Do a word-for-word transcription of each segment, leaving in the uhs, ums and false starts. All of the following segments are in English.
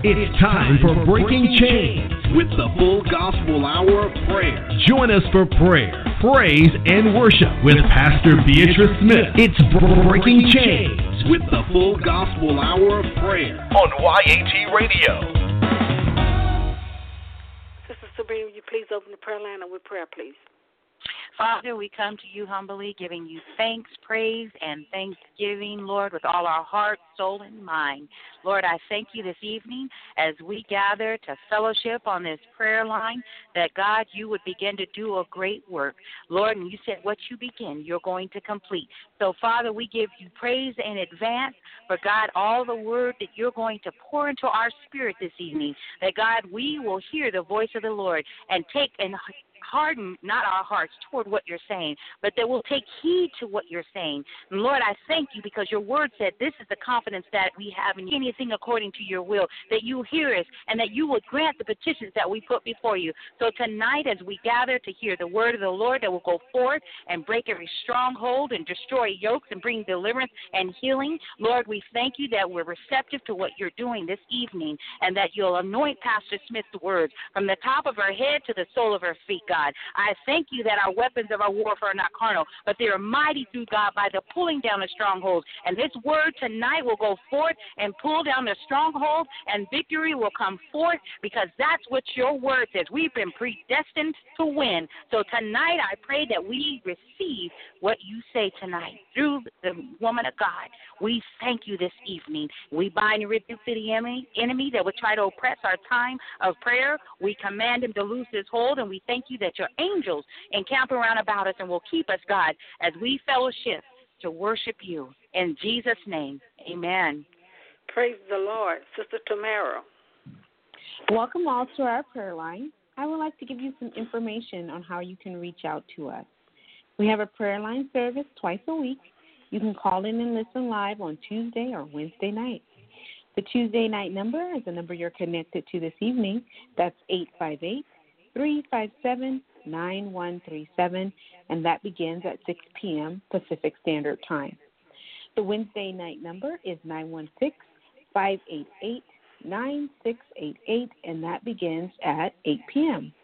It's time for Breaking Chains with the Full Gospel Hour of Prayer. Join us for prayer, praise, and worship with Pastor Beatrice Smith. It's Breaking Chains with the Full Gospel Hour of Prayer on Y A T Radio. Sister Sabrina, will you please open the prayer line with prayer, please? Father, we come to you humbly, giving you thanks, praise, and thanksgiving, Lord, with all our heart, soul, and mind. Lord, I thank you this evening as we gather to fellowship on this prayer line, that, God, you would begin to do a great work. Lord, and you said what you begin, you're going to complete. So, Father, we give you praise in advance for, God, all the word that you're going to pour into our spirit this evening, that, God, we will hear the voice of the Lord and take and harden not our hearts toward what you're saying, but that we'll take heed to what you're saying. And Lord, I thank you because your word said this is the confidence that we have in anything according to your will, that you hear us and that you will grant the petitions that we put before you. So tonight as we gather to hear the word of the Lord, that will go forth and break every stronghold and destroy yokes and bring deliverance and healing. Lord, we thank you that we're receptive to what you're doing this evening and that you'll anoint Pastor Smith's words from the top of her head to the sole of her feet, God. I thank you that our weapons of our warfare are not carnal, but they are mighty through God by the pulling down of strongholds. And this word tonight will go forth and pull down the stronghold, and victory will come forth because that's what your word says. We've been predestined to win. So tonight I pray that we receive what you say tonight through the woman of God. We thank you this evening. We bind and rebuke the enemy, enemy that would try to oppress our time of prayer. We command him to lose his hold, and we thank you that your angels encamp around about us and will keep us, God, as we fellowship to worship you. In Jesus' name, amen. Praise the Lord. Sister Tamara. Welcome all to our prayer line. I would like to give you some information on how you can reach out to us. We have a prayer line service twice a week. You can call in and listen live on Tuesday or Wednesday night. The Tuesday night number is the number you're connected to this evening. That's eight five eight, three five seven, nine one three seven, and that begins at six p.m. Pacific Standard Time. The Wednesday night number is nine one six, five eight eight, nine six eight eight, and that begins at eight p.m.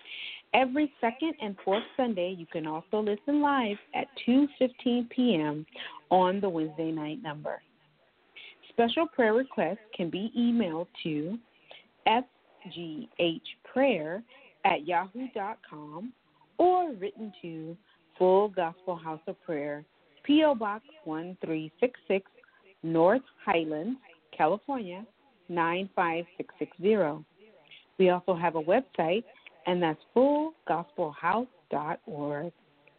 Every second and fourth Sunday, you can also listen live at two fifteen p.m. on the Wednesday night number. Special prayer requests can be emailed to f g h prayer at yahoo dot com or written to Full Gospel House of Prayer, P O. Box one three six six, North Highlands, California, nine five six six zero. We also have a website, and that's full gospel house dot org.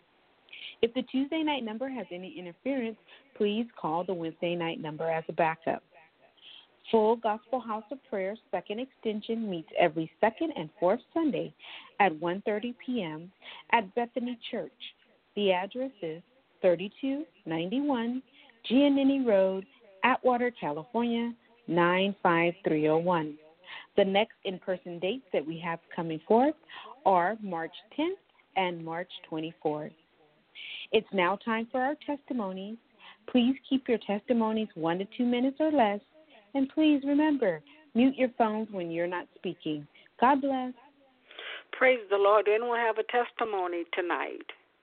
If the Tuesday night number has any interference, please call the Wednesday night number as a backup. Full Gospel House of Prayer second extension meets every second and fourth Sunday at one thirty p.m. at Bethany Church. The address is thirty-two ninety-one Giannini Road, Atwater, California, nine five three zero one. The next in-person dates that we have coming forth are March tenth and March twenty-fourth. It's now time for our testimonies. Please keep your testimonies one to two minutes or less. And please remember, mute your phones when you're not speaking. God bless. Praise the Lord. Does anyone have a testimony tonight?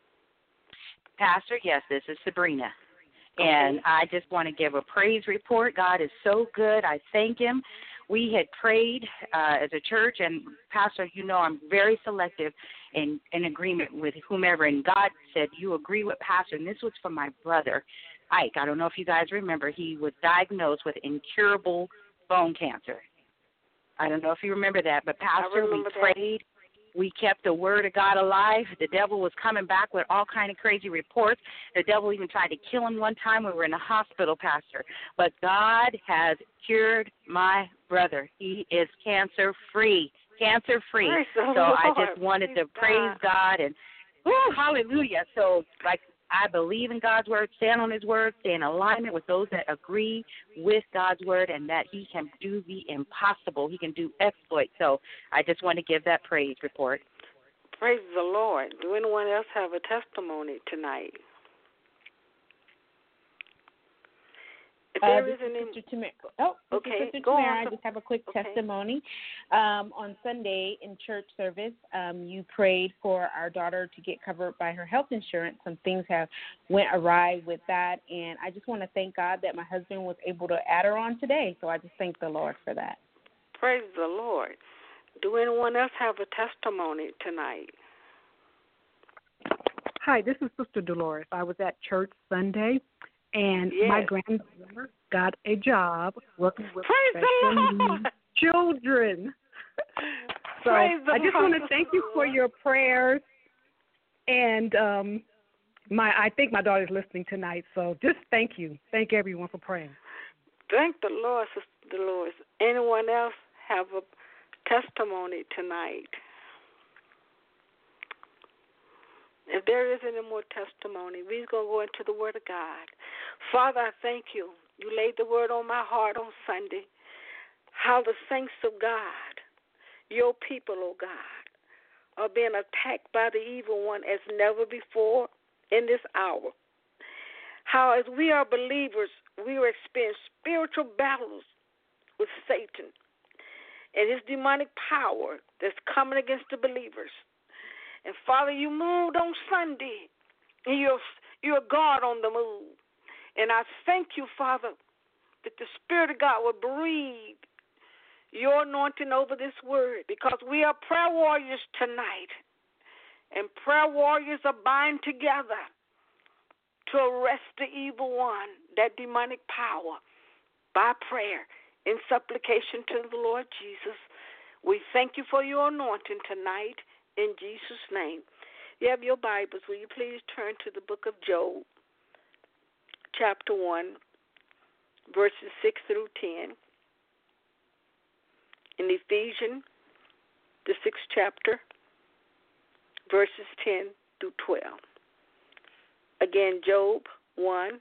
Pastor, yes, this is Sabrina. Okay. And I just want to give a praise report. God is so good. I thank him. We had prayed uh, as a church, and Pastor, you know I'm very selective in, in agreement with whomever, and God said, you agree with Pastor, and this was for my brother, Ike. I don't know if you guys remember, he was diagnosed with incurable bone cancer. I don't know if you remember that, but Pastor, we prayed. That. We kept the word of God alive. The devil was coming back with all kind of crazy reports. The devil even tried to kill him one time. We were in the hospital, Pastor. But God has cured my brother. He is cancer-free, cancer-free. So I just wanted to praise God and, woo, hallelujah. So, like, I believe in God's word, stand on his word, stay in alignment with those that agree with God's word, and that he can do the impossible. He can do exploits. So I just want to give that praise report. Praise the Lord. Do anyone else have a testimony tonight? If Uh, there this is any, is Sister Tamara. Oh, this okay, is Sister go Tamara. on. I just have a quick okay. testimony. Um, on Sunday in church service, um, you prayed for our daughter to get covered by her health insurance. Some things have went awry with that, and I just want to thank God that my husband was able to add her on today. So I just thank the Lord for that. Praise the Lord. Do anyone else have a testimony tonight? Hi, this is Sister Dolores. I was at church Sunday, and yes. my granddaughter got a job working with Praise special the Lord. needs children. So Praise the I just Lord. want to thank you for your prayers, and um, my I think my daughter's listening tonight. So just thank you, thank everyone for praying. Thank the Lord, Sister Dolores. Anyone else have a testimony tonight? If there is any more testimony, we're going to go into the Word of God. Father, I thank you. You laid the Word on my heart on Sunday. How the saints of God, your people, oh God, are being attacked by the evil one as never before in this hour. How as we are believers, we are experiencing spiritual battles with Satan and his demonic power that's coming against the believers. And, Father, you moved on Sunday, and you're, you're God on the move. And I thank you, Father, that the Spirit of God will breathe your anointing over this word, because we are prayer warriors tonight, and prayer warriors are bind together to arrest the evil one, that demonic power, by prayer, in supplication to the Lord Jesus. We thank you for your anointing tonight. In Jesus' name. You have your Bibles. Will you please turn to the book of Job, chapter one, verses six through ten. In Ephesians, the sixth chapter, verses ten through twelve. Again, Job one,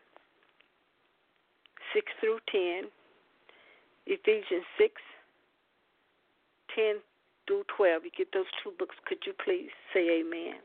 six through ten. Ephesians six, ten through twelve. You get those two books. Could you please say amen?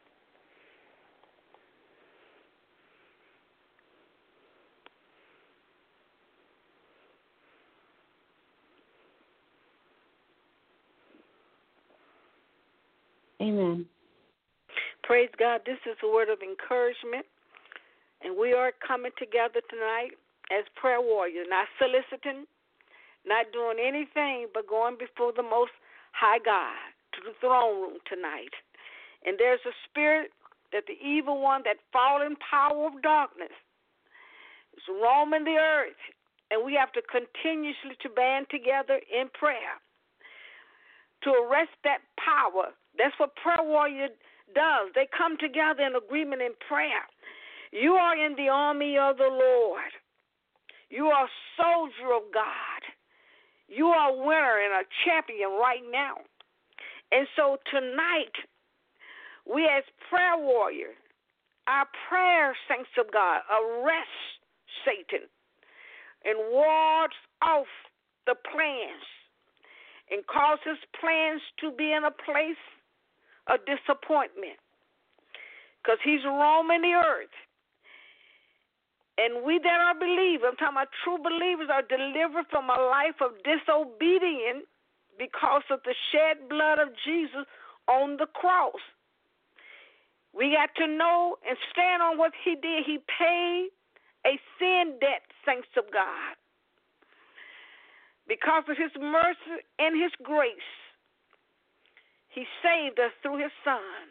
Amen. Praise God. This is a word of encouragement, and we are coming together tonight as prayer warriors, not soliciting, not doing anything but going before the Most High God to the throne room tonight. And there's a spirit that the evil one, that fallen power of darkness, is roaming the earth, and we have to continuously to band together in prayer to arrest that power. That's what prayer warrior does. They come together in agreement in prayer. You are in the army of the Lord. You are a soldier of God. You are a winner and a champion right now. And so tonight, we as prayer warriors, our prayer, saints of God, arrest Satan and wards off the plans and causes plans to be in a place of disappointment, because he's roaming the earth. And we that are believers, I'm talking about true believers, are delivered from a life of disobedience because of the shed blood of Jesus on the cross. We got to know and stand on what he did. He paid a sin debt, saints of God. Because of his mercy and his grace, he saved us through his Son.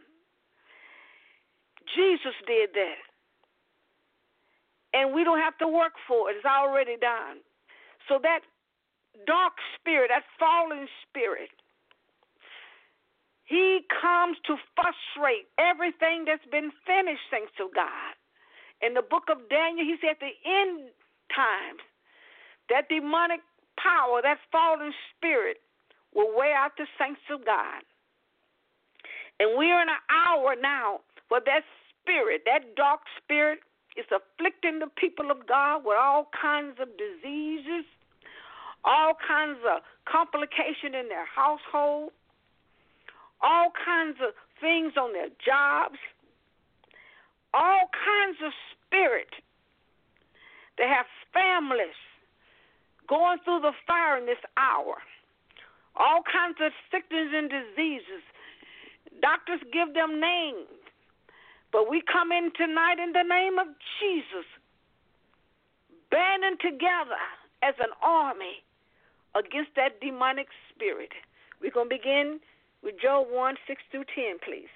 Jesus did that. And we don't have to work for it. It's already done. So that dark spirit, that fallen spirit, he comes to frustrate everything that's been finished, saints of God. In the book of Daniel, he said at the end times, that demonic power, that fallen spirit, will wear out the saints of God. And we're in an hour now where that spirit, that dark spirit, is afflicting the people of God with all kinds of diseases, all kinds of complication in their household, all kinds of things on their jobs, all kinds of spirit They have families going through the fire in this hour. All kinds of sickness and diseases. Doctors give them names. But we come in tonight in the name of Jesus, banding together as an army against that demonic spirit. We're going to begin with Job one, six through ten, please.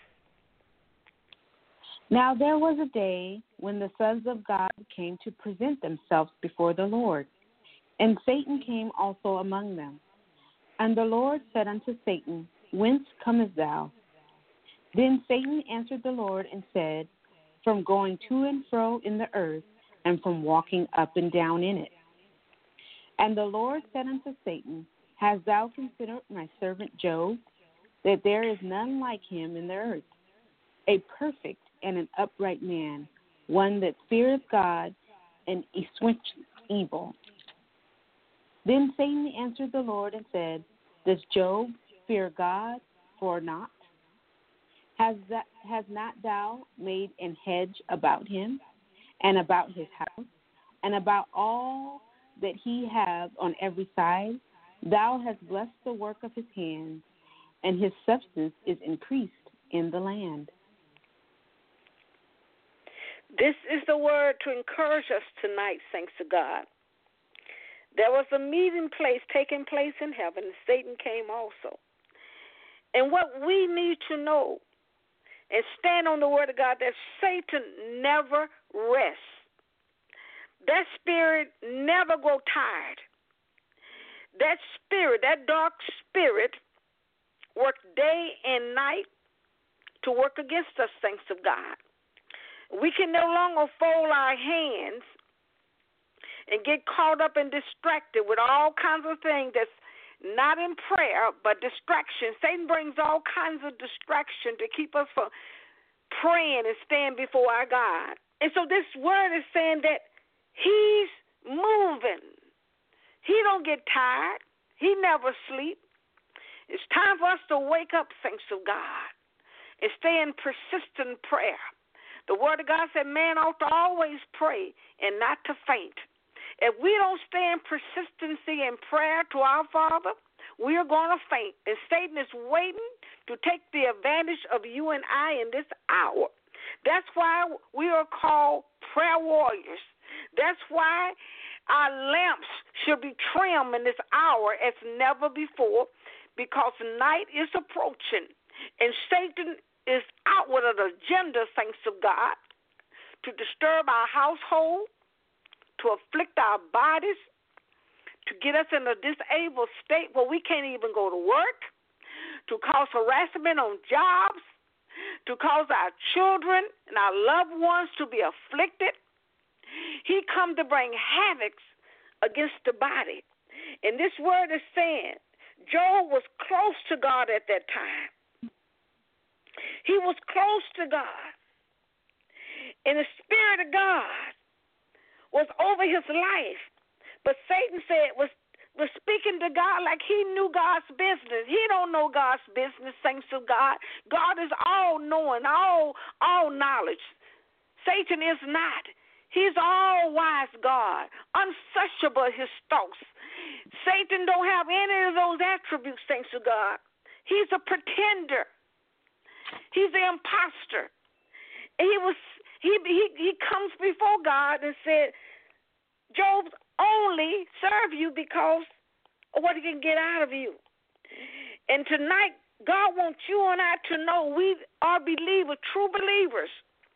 Now there was a day when the sons of God came to present themselves before the Lord, and Satan came also among them. And the Lord said unto Satan, Whence comest thou? Then Satan answered the Lord and said, From going to and fro in the earth, and from walking up and down in it. And the Lord said unto Satan, Hast thou considered my servant Job, that there is none like him in the earth, a perfect and an upright man, one that feareth God and escheweth evil? Then Satan answered the Lord and said, Does Job fear God for naught? Has that, has not thou made an hedge about him, and about his house, and about all that he hath on every side? Thou hast blessed the work of his hands, and his substance is increased in the land. This is the word to encourage us tonight, thanks to God. There was a meeting place taking place in heaven, and Satan came also. And what we need to know and stand on the word of God, that Satan never rests. That spirit never grow tired. That spirit, that dark spirit, work day and night to work against us, saints of God. We can no longer fold our hands and get caught up and distracted with all kinds of things that's not in prayer, but distraction. Satan brings all kinds of distraction to keep us from praying and staying before our God. And so this word is saying that he's moving. He don't get tired. He never sleeps. It's time for us to wake up, saints of God, and stay in persistent prayer. The word of God said man ought to always pray and not to faint. If we don't stay in persistency in prayer to our Father, we are going to faint. And Satan is waiting to take the advantage of you and I in this hour. That's why we are called prayer warriors. That's why our lamps should be trimmed in this hour as never before, because night is approaching. And Satan is out with an agenda, thanks to God, to disturb our household, to afflict our bodies, to get us in a disabled state where we can't even go to work, to cause harassment on jobs, to cause our children and our loved ones to be afflicted. He come to bring havoc against the body. And this word is saying Job was close to God at that time. He was close to God. And the Spirit of God was over his life. But Satan said was was speaking to God like he knew God's business. He don't know God's business, thanks to God. God is all-knowing, all, all knowledge. Satan is not. He's all-wise God, unsearchable his thoughts. Satan don't have any of those attributes, thanks to God. He's a pretender. He's an imposter. He was he he he comes before God and said, Job only serve you because of what he can get out of you. And tonight, God wants you and I to know we are believers, true believers.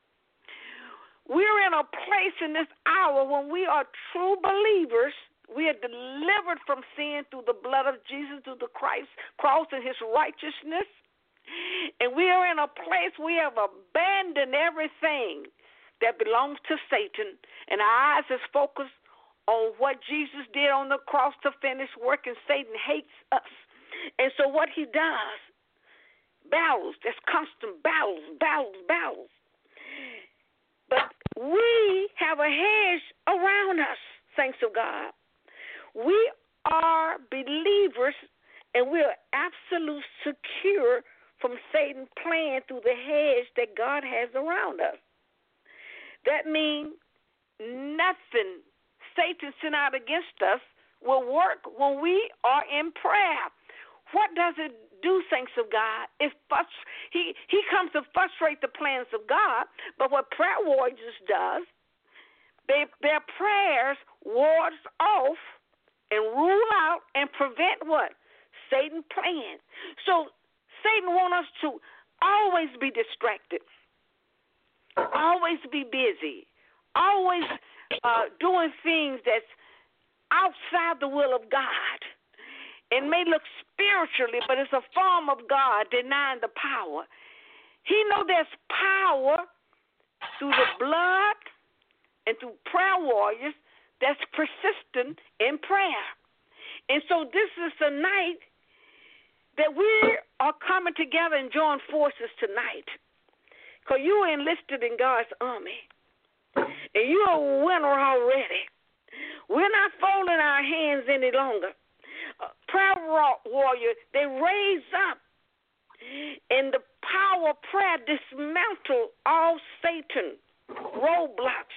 We're in a place in this hour when we are true believers. We are delivered from sin through the blood of Jesus, through the Christ cross and his righteousness. And we are in a place we have abandoned everything that belongs to Satan, and our eyes is focused on what Jesus did on the cross to finish work, and Satan hates us. And so what he does, battles, there's constant battles, battles, battles. But we have a hedge around us, thanks to God. We are believers, and we are absolute secure from Satan playing through the hedge that God has around us. That means nothing Satan sent out against us will work when we are in prayer. What does it do, saints of God? It frust- he, he comes to frustrate the plans of God, but what prayer warriors does, they, their prayers wards off and rule out and prevent what? Satan plans. So Satan wants us to always be distracted, always be busy, always uh, doing things that's outside the will of God. It may look spiritually, but it's a form of God denying the power. He knows there's power through the blood and through prayer warriors that's persistent in prayer. And so this is the night that we are coming together and join forces tonight. Because you are enlisted in God's army. And you're a winner already. We're not folding our hands any longer. Uh, prayer warrior, they raise up. And the power of prayer dismantle all Satan roadblocks.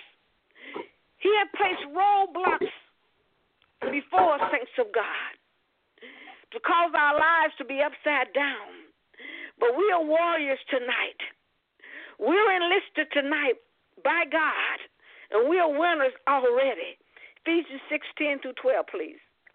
He had placed roadblocks before us, saints of God, to cause our lives to be upside down. But we are warriors tonight. We're enlisted tonight by God, and we are winners already. Ephesians six, ten through twelve, please.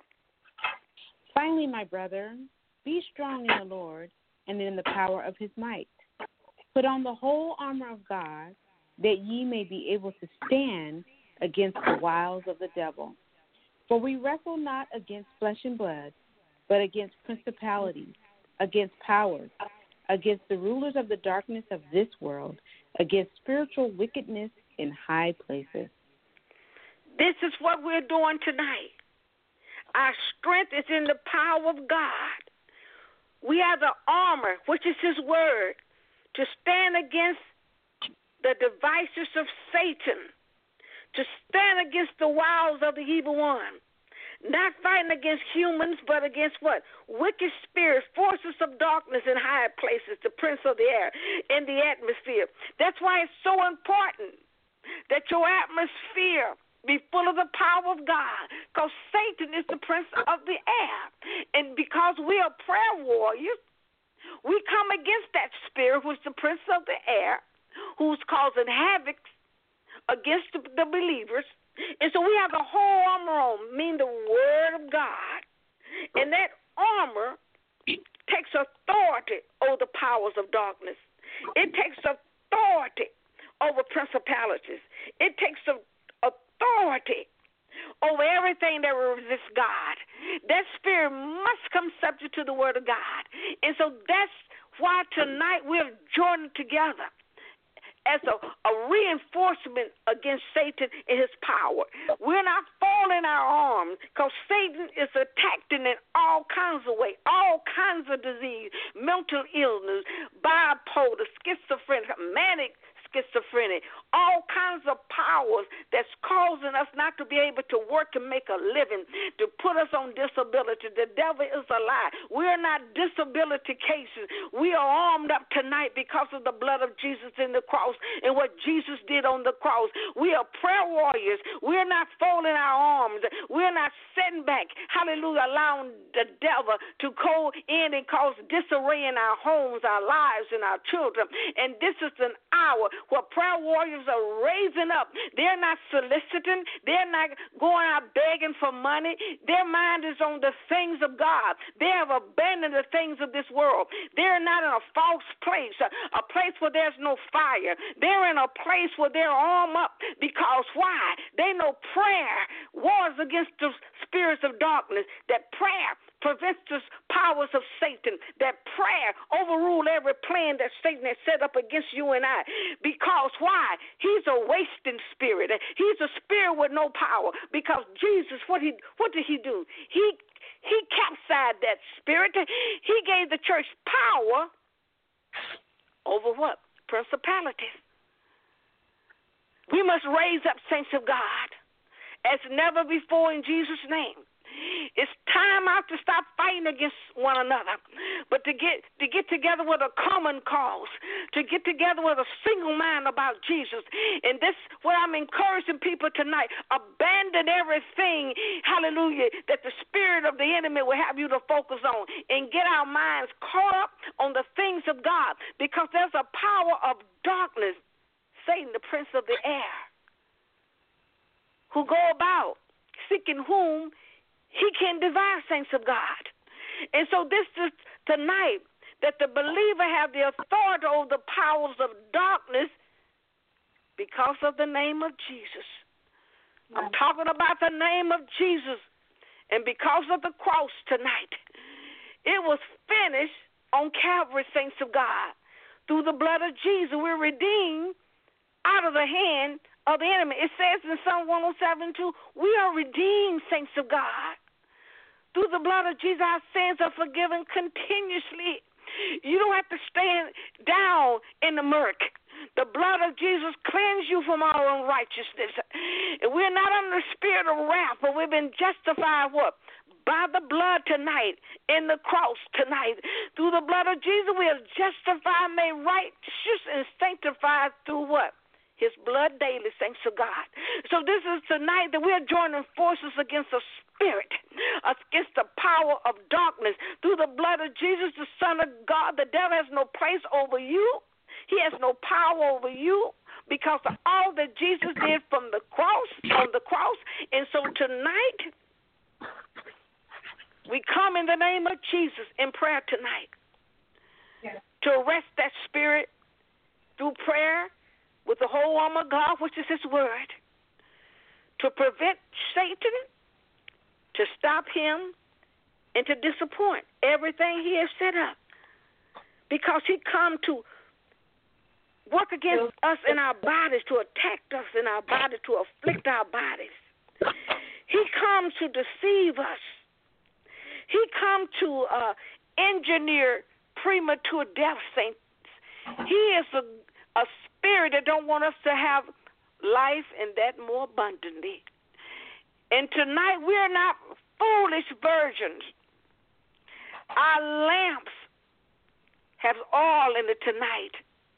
Finally, my brother, be strong in the Lord and in the power of his might. Put on the whole armor of God, that ye may be able to stand against the wiles of the devil. For we wrestle not against flesh and blood, but against principalities, against powers, against the rulers of the darkness of this world, against spiritual wickedness in high places. This is what we're doing tonight. Our strength is in the power of God. We have the armor, which is his word, to stand against the devices of Satan, to stand against the wiles of the evil one. Not fighting against humans, but against what? Wicked spirits, forces of darkness in high places, the prince of the air, in the atmosphere. That's why it's so important that your atmosphere be full of the power of God, because Satan is the prince of the air. And because we are prayer warriors, we come against that spirit, which is the prince of the air, who's causing havoc against the, the believers. And so we have the whole armor on, meaning the word of God. And that armor takes authority over the powers of darkness. It takes authority over principalities. It takes authority authority over everything that resists God. That spirit must come subject to the word of God. And so that's why tonight we're joining together as a, a reinforcement against Satan and his power. We're not folding our arms, because Satan is attacking in all kinds of ways, all kinds of disease, mental illness, bipolar, schizophrenic, manic schizophrenic, all kinds of powers that's causing us not to be able to work and make a living, to put us on disability. The devil is a lie. We're not disability cases. We are armed up tonight because of the blood of Jesus in the cross and what Jesus did on the cross. We are prayer warriors. We're not folding our arms. We're not sitting back, hallelujah, allowing the devil to go in and cause disarray in our homes, our lives, and our children. And this is an hour where prayer warriors are raising up. They're not soliciting. They're not going out begging for money. Their mind is on the things of God. They have abandoned the things of this world. They're not in a false place, a, a place where there's no fire. They're in a place where they're armed up, because why? They know prayer wars against the spirits of darkness, that prayer prevents the powers of Satan, that prayer overrule every plan that Satan has set up against you and I. Because why? He's a wasting spirit. He's a spirit with no power. Because Jesus, what he what did he do? He he capsized that spirit. He gave the church power over what? Principalities. We must raise up, saints of God, as never before in Jesus' name. It's time out to stop fighting against one another, but to get to get together with a common cause, to get together with a single mind about Jesus. And this what I'm encouraging people tonight. Abandon everything, hallelujah, that the spirit of the enemy will have you to focus on, and get our minds caught up on the things of God, because there's a power of darkness, Satan, the prince of the air, who go about seeking whom he can devour, saints of God. And so this is tonight, that the believer have the authority over the powers of darkness because of the name of Jesus. I'm talking about the name of Jesus. And because of the cross tonight, it was finished on Calvary, saints of God. Through the blood of Jesus, we're redeemed out of the hand of the enemy. It says in Psalm one oh seven two, we are redeemed, saints of God. Through the blood of Jesus, our sins are forgiven continuously. You don't have to stand down in the murk. The blood of Jesus cleanses you from all unrighteousness. And we're not under the spirit of wrath, but we've been justified what? By the blood tonight, in the cross tonight. Through the blood of Jesus, we are justified, made righteous, and sanctified through what? His blood daily, thanks to God. So this is tonight that we are joining forces against the spirit, against the power of darkness. Through the blood of Jesus, the Son of God, the devil has no place over you. He has no power over you, because of all that Jesus did from the cross, on the cross. And so tonight, we come in the name of Jesus in prayer tonight, yes, to arrest that spirit through prayer, with the whole armor of God, which is his word, to prevent Satan, to stop him, and to disappoint everything he has set up. Because he come to work against us in our bodies, to attack us in our bodies, to afflict our bodies. He comes to deceive us. He come to uh, engineer premature death, saints. He is a, a spirit that don't want us to have life and that more abundantly. And tonight we're not foolish virgins. Our lamps have oil in it tonight.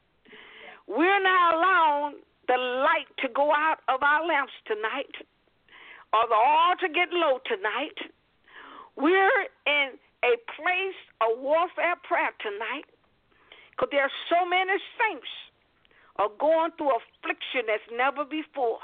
We're not allowing the light to go out of our lamps tonight, or the oil to get low tonight. We're in a place of warfare prayer tonight, because there are so many saints are going through affliction as never before.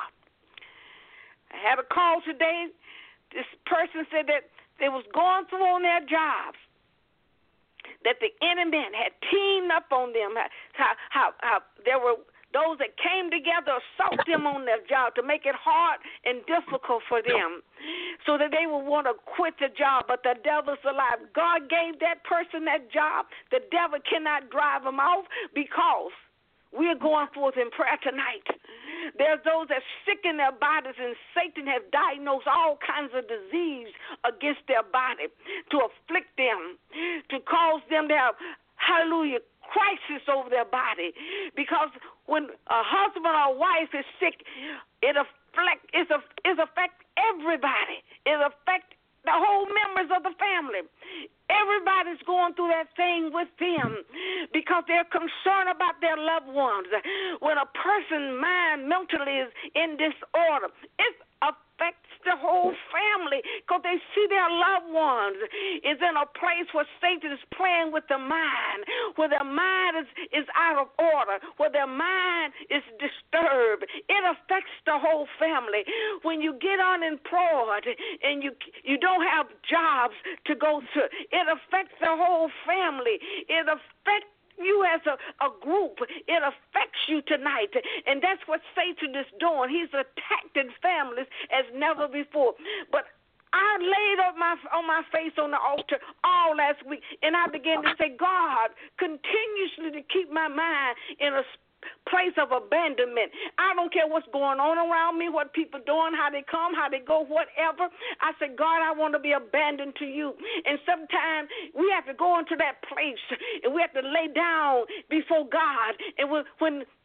I had a call today. This person said that they was going through on their jobs, that the enemy had teamed up on them, how, how, how there were those that came together, assault them on their job to make it hard and difficult for them, so that they would want to quit the job. But the devil's alive. God gave that person that job. The devil cannot drive them off, because we're going forth in prayer tonight. There's those that are sick in their bodies, and Satan has diagnosed all kinds of disease against their body to afflict them, to cause them to have, hallelujah, crisis over their body. Because when a husband or wife is sick, it affect, it affects everybody. It affects the whole members of the family. Everybody's going through that thing with them, because they're concerned about their loved ones. When a person's mind mentally is in disorder, it affects the whole family, because they see their loved ones is in a place where Satan is playing with the mind, where their mind is, is out of order, where their mind is disturbed. It affects the whole family. When you get unemployed and you you don't have jobs to go to, it affects the whole family. It affects you as a, a group. It affects you tonight. And that's what Satan is doing. He's attacking families as never before. But I laid up my on my face on the altar all last week, and I began to say, God, continuously to keep my mind in a place of abandonment. I don't care what's going on around me, what people doing, how they come, how they go, whatever. I said, God, I want to be abandoned to you. And sometimes we have to go into that place, and we have to lay down before God. And when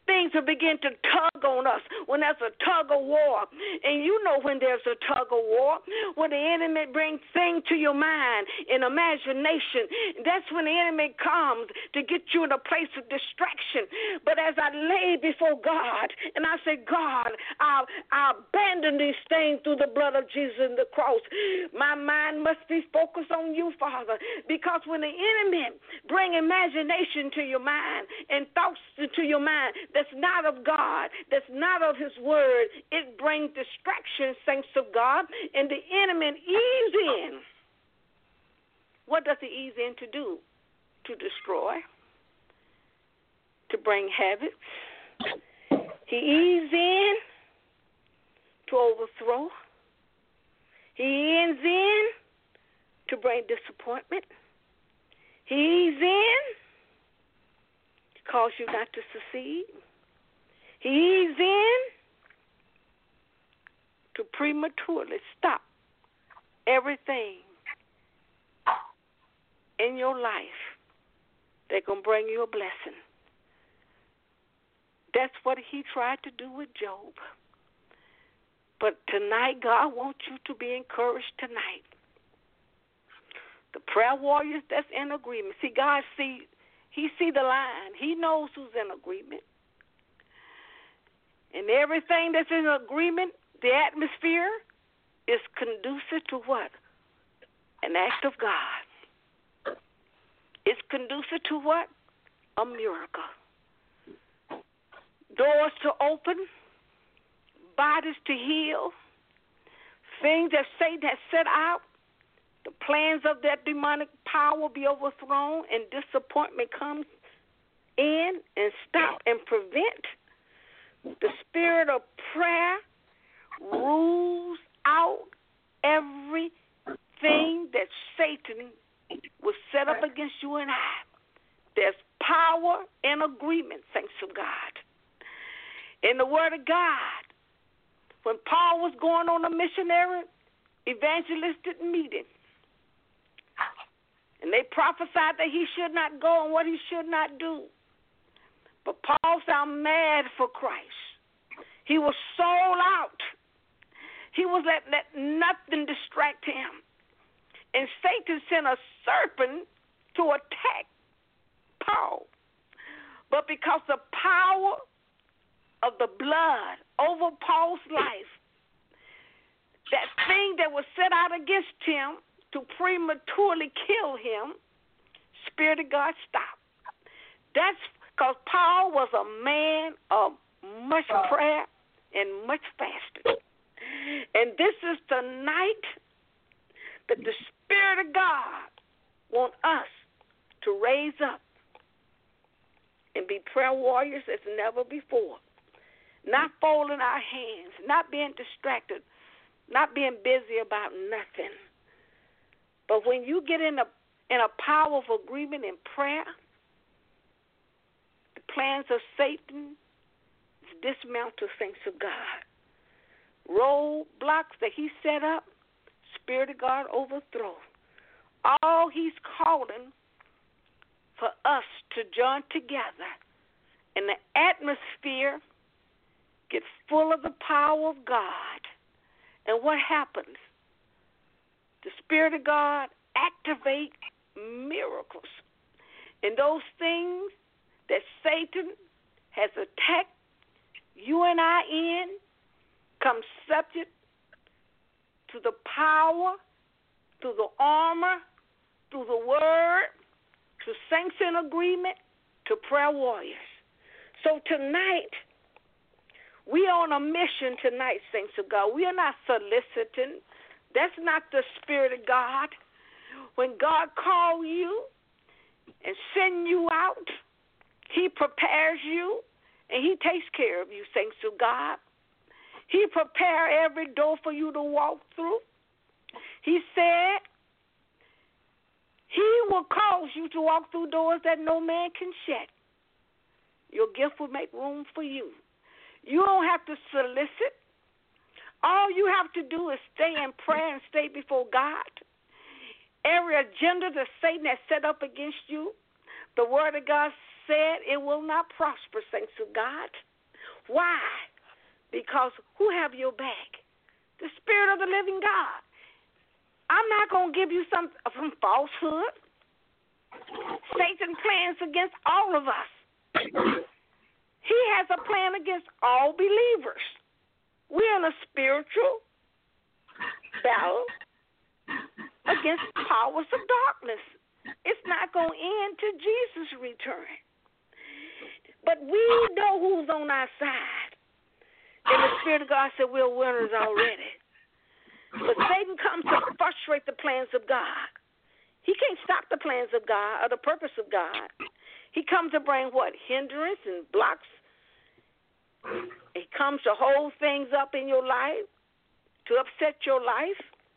things will begin to tug on us when there's a tug of war. And you know when there's a tug of war, when the enemy brings things to your mind and imagination, that's when the enemy comes to get you in a place of distraction. But as I lay before God and I say, God, I'll, I'll abandon these things through the blood of Jesus and the cross. My mind must be focused on you, Father, because when the enemy bring imagination to your mind and thoughts to your mind that's not of God, that's not of his word, it brings distraction, saints of God, and the enemy ease in. What does he ease in to do? To destroy, to bring havoc. He eases in to overthrow. He ends in to bring disappointment. He eases in to cause you not to succeed. He eases in to prematurely stop everything in your life that's going to bring you a blessing. That's what he tried to do with Job. But tonight, God wants you to be encouraged tonight. The prayer warriors that's in agreement. See, God see, he see the line. He knows who's in agreement. And everything that's in agreement, the atmosphere is conducive to what? An act of God. It's conducive to what? A miracle. Doors to open, bodies to heal, things that Satan has set out, the plans of that demonic power be overthrown, and disappointment comes in and stop and prevent. The spirit of prayer rules out everything that Satan will set up against you and I. There's power in agreement, thanks to God. In the Word of God, when Paul was going on a missionary evangelistic meeting, and they prophesied that he should not go and what he should not do. But Paul sounded mad for Christ. He was sold out. He was let, let nothing distract him. And Satan sent a serpent to attack Paul. But because the power of the blood over Paul's life, that thing that was set out against him to prematurely kill him, Spirit of God stopped. That's because Paul was a man of much prayer and much fasting. And this is the night that the Spirit of God wants us to raise up and be prayer warriors as never before. Not folding our hands, not being distracted, not being busy about nothing. But when you get in a in a powerful agreement in prayer, the plans of Satan is dismantled, thanks to God. Roadblocks that he set up, Spirit of God overthrow. All he's calling for us to join together, and the atmosphere gets full of the power of God. And what happens? The Spirit of God activates miracles. And those things that Satan has attacked you and I in come subject to the power, through the armor, through the word, to saints in agreement, to prayer warriors. So tonight, we are on a mission tonight, saints of God. We are not soliciting. That's not the Spirit of God. When God calls you and sends you out, he prepares you and he takes care of you, saints of God. He prepares every door for you to walk through. He said he will cause you to walk through doors that no man can shut. Your gift will make room for you. You don't have to solicit. All you have to do is stay in prayer and stay before God. Every agenda that Satan has set up against you, the Word of God said it will not prosper, saints of God. Why? Because who have your back? The Spirit of the living God. I'm not going to give you some, some falsehood. Satan plans against all of us. He has a plan against all believers. We're in a spiritual battle against powers of darkness. It's not going to end till Jesus' return. But we know who's on our side. And the Spirit of God said we're winners already. But Satan comes to frustrate the plans of God. He can't stop the plans of God or the purpose of God. He comes to bring what? Hindrance and blocks. He comes to hold things up in your life, to upset your life,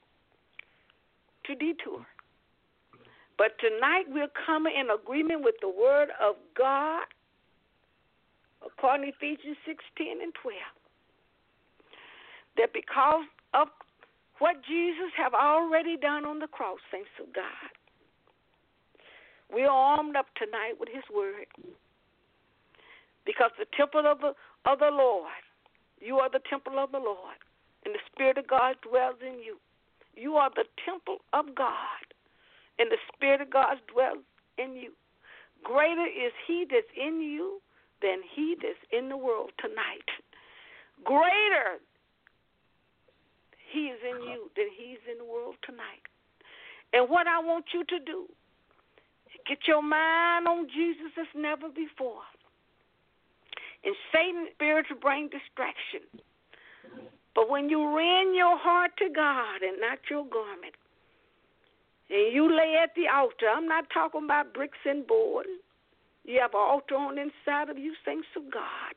to detour. But tonight we're coming in agreement with the word of God, according to Ephesians six, ten, and twelve, that because of what Jesus have already done on the cross, saints of God, we are armed up tonight with his word. Because the temple of the, of the Lord, you are the temple of the Lord, and the Spirit of God dwells in you. You are the temple of God, and the Spirit of God dwells in you. Greater is he that's in you than he that's in the world tonight. Greater he is in you than he's in the world tonight. And what I want you to do, get your mind on Jesus as never before. And Satan's spirit to bring distraction. But when you rend your heart to God and not your garment, and you lay at the altar, I'm not talking about bricks and boards. You have an altar on the inside of you, saints of God.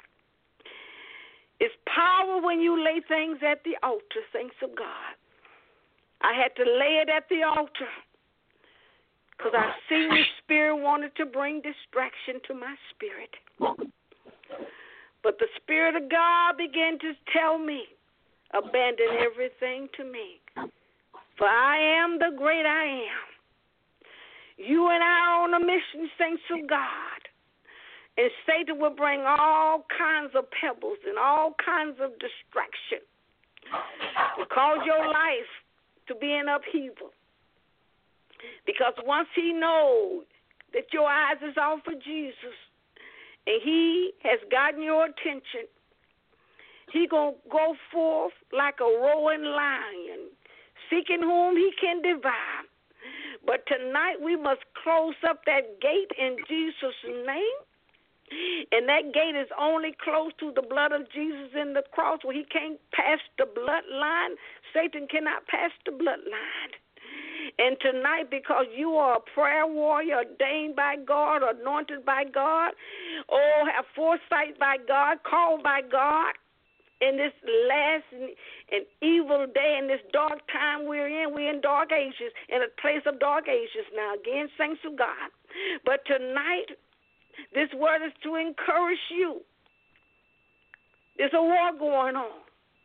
It's power when you lay things at the altar, saints of God. I had to lay it at the altar because I seen the Spirit wanted to bring distraction to my spirit. But the Spirit of God began to tell me, abandon everything to me. For I am the great I am. You and I are on a mission, saints of God. And Satan will bring all kinds of pebbles and all kinds of distraction to cause your life to be in upheaval. Because once he knows that your eyes is off of Jesus and he has gotten your attention, he going to go forth like a roaring lion, seeking whom he can devour. But tonight we must close up that gate in Jesus' name. And that gate is only closed through the blood of Jesus in the cross, where he can't pass the bloodline. Satan cannot pass the bloodline. And tonight, because you are a prayer warrior ordained by God, anointed by God, oh, have foresight by God, called by God, in this last and, and evil day, in this dark time we're in, we're in dark ages, in a place of dark ages now. Again, saints of God. But tonight, this word is to encourage you. There's a war going on.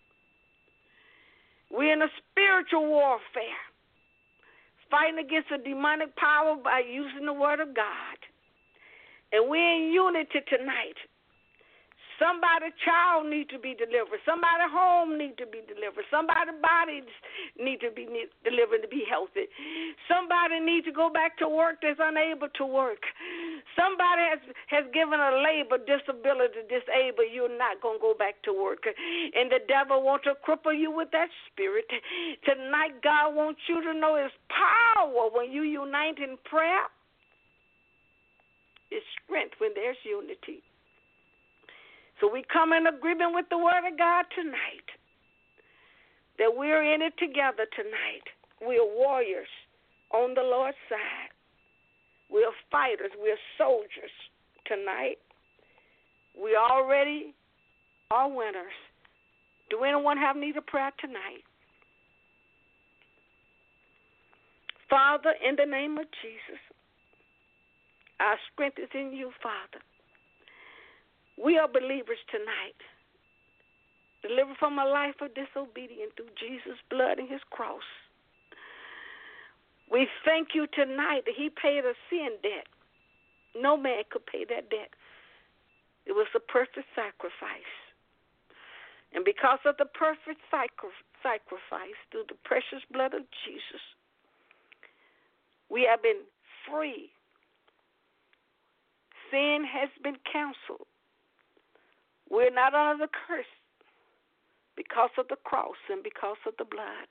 We're in a spiritual warfare, fighting against a demonic power by using the word of God. And we're in unity tonight. Somebody's child needs to be delivered. Somebody's home needs to be delivered. Somebody's body needs to be delivered to be healthy. Somebody needs to go back to work that's unable to work. Somebody has, has given a labor disability, disabled. You're not going to go back to work. And the devil wants to cripple you with that spirit. Tonight, God wants you to know his power when you unite in prayer. It's strength when there's unity. So we come in agreement with the word of God tonight, that we're in it together tonight. We're warriors on the Lord's side. We're fighters. We're soldiers tonight. We already are winners. Do anyone have need of prayer tonight? Father, in the name of Jesus, our strength is in you, Father. We are believers tonight, delivered from a life of disobedience through Jesus' blood and his cross. We thank you tonight that he paid a sin debt No man could pay that debt. It was the perfect sacrifice. And because of the perfect sacrifice through the precious blood of Jesus, we have been free. Sin has been canceled. We're not under the curse because of the cross and because of the blood.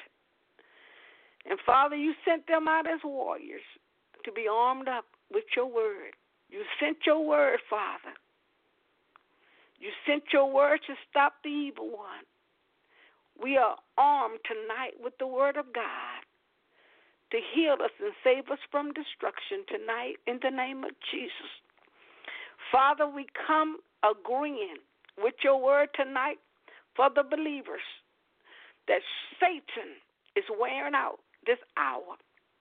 And Father, you sent them out as warriors to be armed up with your word. You sent your word, Father. You sent your word to stop the evil one. We are armed tonight with the word of God to heal us and save us from destruction tonight in the name of Jesus. Father, we come agreeing with your word tonight for the believers that Satan is wearing out this hour.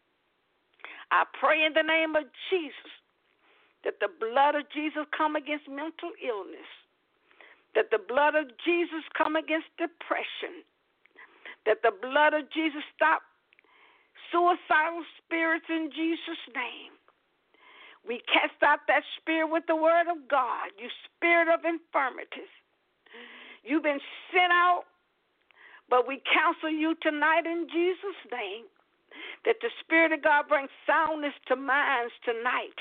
I pray in the name of Jesus that the blood of Jesus come against mental illness, that the blood of Jesus come against depression, that the blood of Jesus stop suicidal spirits in Jesus' name. We cast out that spirit with the word of God, you spirit of infirmities. You've been sent out, but we counsel you tonight in Jesus' name that the Spirit of God brings soundness to minds tonight.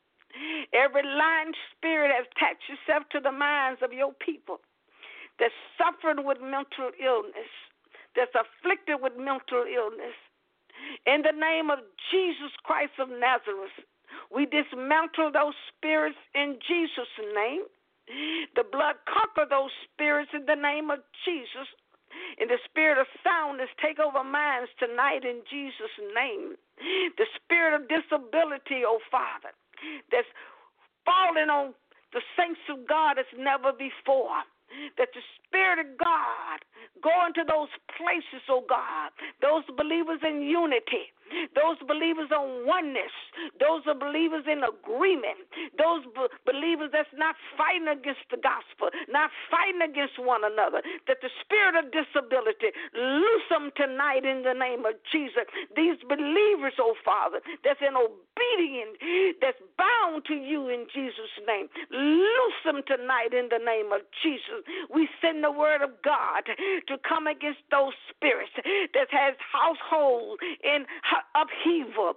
Every lying spirit has attached itself to the minds of your people that suffered with mental illness, that's afflicted with mental illness. In the name of Jesus Christ of Nazareth, we dismantle those spirits in Jesus' name. The blood conquer those spirits in the name of Jesus. And the spirit of soundness take over minds tonight in Jesus' name. The spirit of disability, oh Father, that's falling on the saints of God as never before. That the Spirit of God go into those places, oh God, those believers in unity, those believers on oneness, those are believers in agreement, those b- believers that's not fighting against the gospel, not fighting against one another, that the spirit of disability, loose them tonight in the name of Jesus. These believers, oh Father, that's in obedience, that's bound to you in Jesus' name, loose them tonight in the name of Jesus. We send the word of God to come against those spirits that has household in upheaval,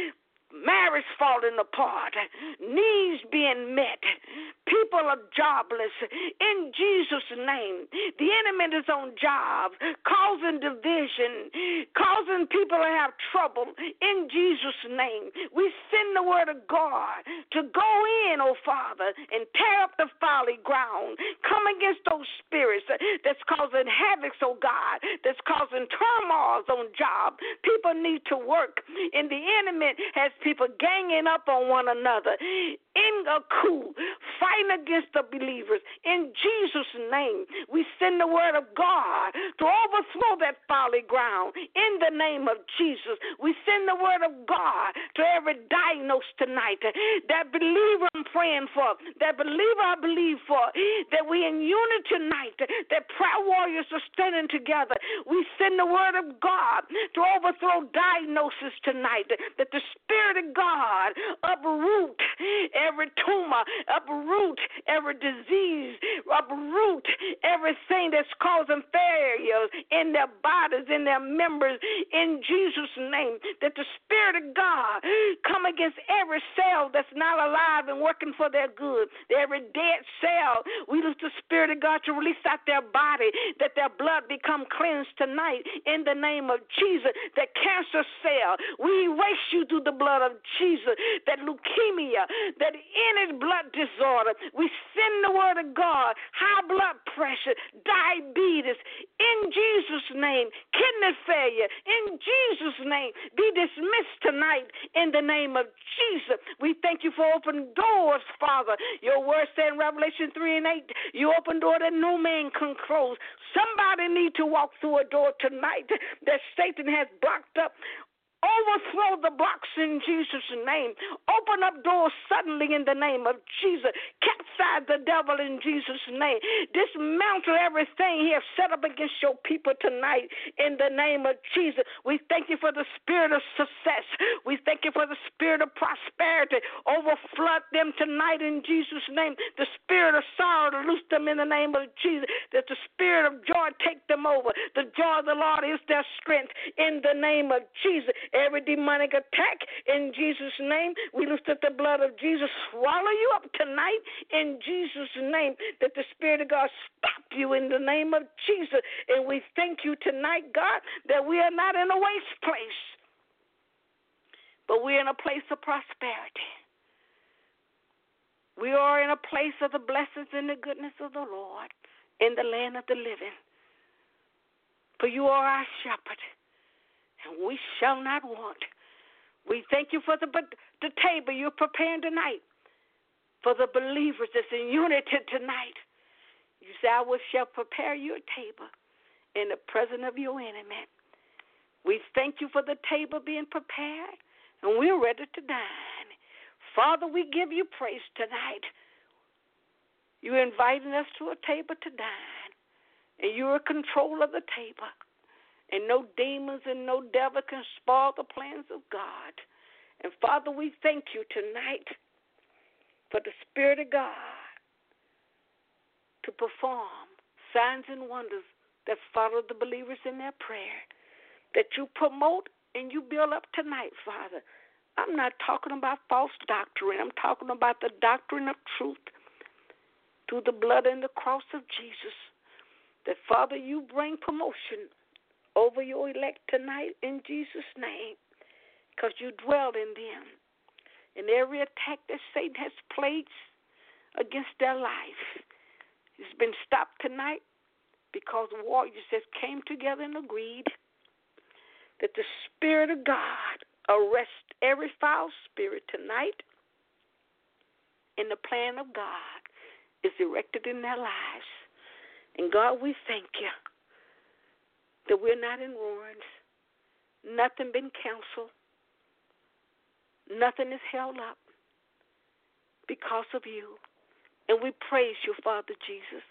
marriage falling apart, needs being met, people are jobless. In Jesus' name, the enemy is on jobs, causing division, causing people to have trouble. In Jesus' name, we send the word of God to go in, oh Father, and tear up the folly ground. Come against those spirits that's causing havoc, oh God, that's causing turmoil on jobs. People need to work, and the enemy has people ganging up on one another in a coup, fighting against the believers. In Jesus' name, we send the word of God to overthrow that folly ground. In the name of Jesus, we send the word of God to every diagnosed tonight. That believer I'm praying for, that believer I believe for, that we in unity tonight, that prayer warriors are standing together. We send the word of God to overthrow diagnosis tonight, that the Spirit of God uproot every tumor, uproot every disease, uproot everything that's causing failures in their bodies, in their members, in Jesus' name. That the Spirit of God come against every cell that's not alive and working for their good. Every dead cell, we lose the Spirit of God to release out their body, that their blood become cleansed tonight in the name of Jesus. That cancer cell, we erase you through the blood of Jesus. That leukemia, that any blood disorder, we send the word of God, high blood pressure, diabetes, in Jesus' name, kidney failure, in Jesus' name, be dismissed tonight in the name of Jesus. We thank you for open doors, Father. Your word said in Revelation three and eight, you open door that no man can close. Somebody need to walk through a door tonight that Satan has blocked up Overthrow the blocks in Jesus' name. Open up doors suddenly in the name of Jesus. Capsize the devil in Jesus' name. Dismantle everything he has set up against your people tonight in the name of Jesus. We thank you for the spirit of success. We thank you for the spirit of prosperity. Overflood them tonight in Jesus' name. The spirit of sorrow to loose them in the name of Jesus. That the spirit of joy take them over. The joy of the Lord is their strength in the name of Jesus. Every demonic attack in Jesus' name, we loose that the blood of Jesus swallow you up tonight in Jesus' name, that the Spirit of God stop you in the name of Jesus. And we thank you tonight, God, that we are not in a waste place, but we're in a place of prosperity. We are in a place of the blessings and the goodness of the Lord in the land of the living. For you are our shepherd, and we shall not want. We thank you for the, the table you're preparing tonight for the believers that's in unity tonight. You say, I will shall prepare you a table in the presence of your enemy. We thank you for the table being prepared, and we're ready to dine. Father, we give you praise tonight. You're inviting us to a table to dine, and you're in control of the table. And no demons and no devil can spoil the plans of God. And, Father, we thank you tonight for the Spirit of God to perform signs and wonders that follow the believers in their prayer, that you promote and you build up tonight, Father. I'm not talking about false doctrine. I'm talking about the doctrine of truth through the blood and the cross of Jesus. That, Father, you bring promotion over your elect tonight in Jesus' name, because you dwell in them. And every attack that Satan has placed against their life has been stopped tonight, because warriors that came together and agreed that the Spirit of God arrest every foul spirit tonight, and the plan of God is erected in their lives. And God, we thank you that we're not in ruins. Nothing been canceled. Nothing is held up because of you. And we praise you, Father Jesus.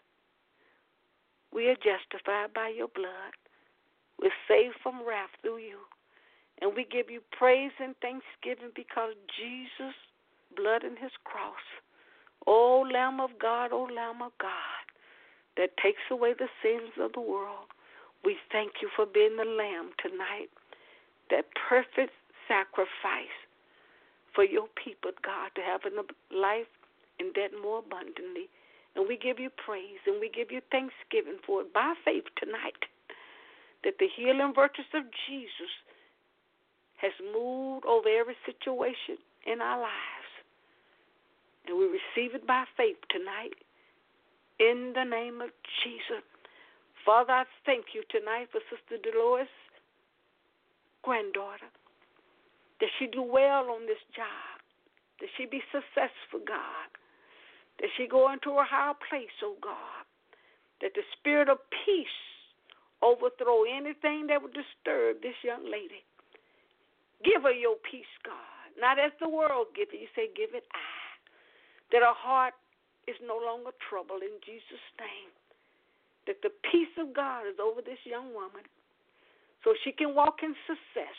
We are justified by your blood. We're saved from wrath through you. And we give you praise and thanksgiving because Jesus' blood and his cross. O Lamb of God, O Lamb of God, that takes away the sins of the world. We thank you for being the Lamb tonight, that perfect sacrifice for your people, God, to have a life and that more abundantly. And we give you praise and we give you thanksgiving for it by faith tonight, that the healing virtues of Jesus has moved over every situation in our lives. And we receive it by faith tonight in the name of Jesus. Father, I thank you tonight for Sister Dolores' granddaughter, that she do well on this job, that she be successful, God, that she go into a higher place, oh God, that the spirit of peace overthrow anything that would disturb this young lady. Give her your peace, God, not as the world give it. You say, give it I, that her heart is no longer troubled in Jesus' name. That the peace of God is over this young woman so she can walk in success,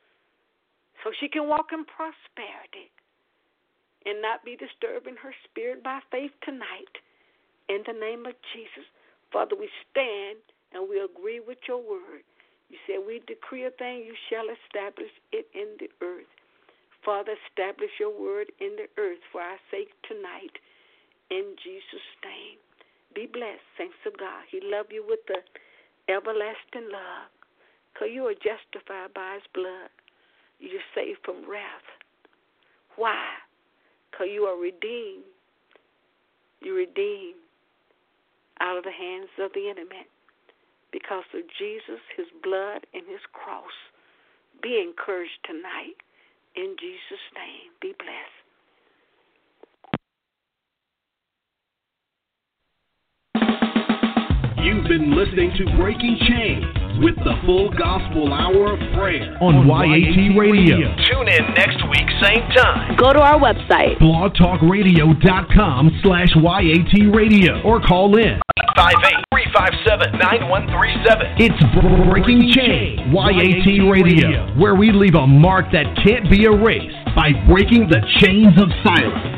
so she can walk in prosperity and not be disturbing her spirit by faith tonight. In the name of Jesus, Father, we stand and we agree with your word. You said we decree a thing, you shall establish it in the earth. Father, establish your word in the earth for our sake tonight. In Jesus' name. Be blessed, saints of God. He loved you with the everlasting love, because you are justified by his blood. You're saved from wrath. Why? Because you are redeemed. You're redeemed out of the hands of the enemy because of Jesus, his blood, and his cross. Be encouraged tonight. In Jesus' name, be blessed. You've been listening to Breaking Chains with the Full Gospel Hour of Prayer on Y A T Radio. Tune in next week, same time. Go to our website, blogtalkradio.com slash YAT Radio, or call in five eight, three five seven, nine one three seven. It's Breaking Chains, Y A T Radio, where we leave a mark that can't be erased by breaking the chains of silence.